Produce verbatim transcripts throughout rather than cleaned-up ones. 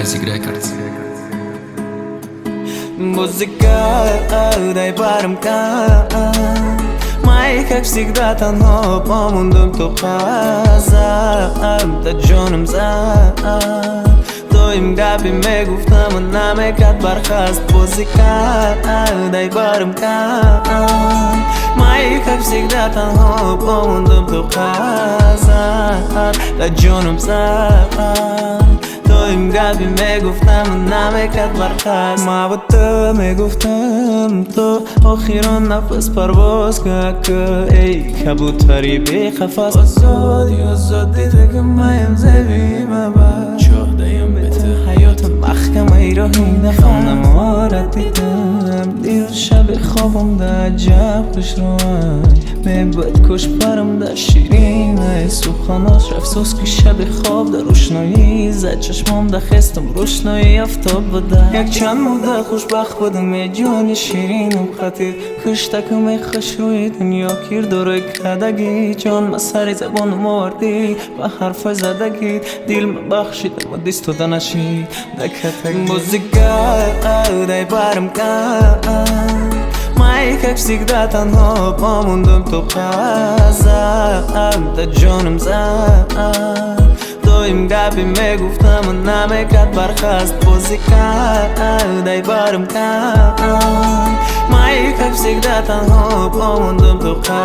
Music Records. Музыка, дай бармка. Мои, как всегда, танго помундум тухазам та джонум за то им габи ме гуфтам намекад бархаст музыка, дай бармка. Мои, как всегда, танго помундум тухазам та джонум за то им габи ме гуфтам намекад бархаст ма ба то ме гуфтам то آخران نفس پرواز که ای کبوتری بی قفس آزادی آزادی دیگه مایم زبی مبر چهدهیم به تو حیات محکم ای راهی نخوام نمارد دیدم دیر شب خوابم در عجب خوش روان میبود کش پرم در شیرین ای سوخاناش افسوس که شب خواب در روشنایی زد چشمام در خستم روشنایی افتاب بده یک چند مده خوشبخت بودم ای جان شیرینم خطیر کشتکم ای خوش روی دنیا کیر دوره کدگی جان ما سری زبان موردی و حرف زدگی دیل بخشید و دیست و دنشید دکتگی موزیکا دای برم کن Мои, как всегда, танго помундум тухазам та джонум за то им габи ме гуфтам намекад бархаст музыка, дай бармка. Мои, как всегда, танго помундум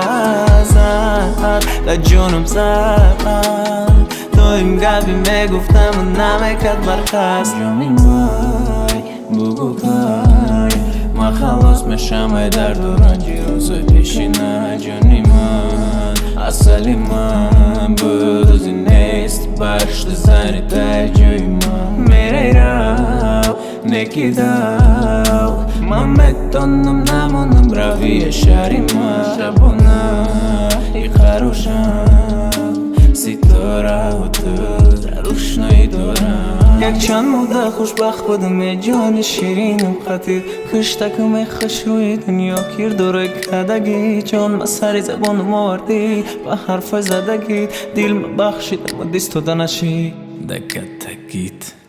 тухазам та джонум за то им габи ме гуфтам намекад бархаст джони май бугукай ما خلاص میشم در دورانجی روزای پیشینه جانی من اصلی من بودوزی نیست برشت زنی در جای من میره رو نکی دو من میتونم نمونم روی شهری من شبونه ای خروشم ستاره و تو در روشنایی دارم یک چند مده خوشبخت بودم ای جان شیرینم خطیر کشتکم ای خوش روی دنیا کیر دوره کدگی جان ما سری زبان موردی و حرف زدگی دیل ما بخشید و دیست و دنشید دکتگید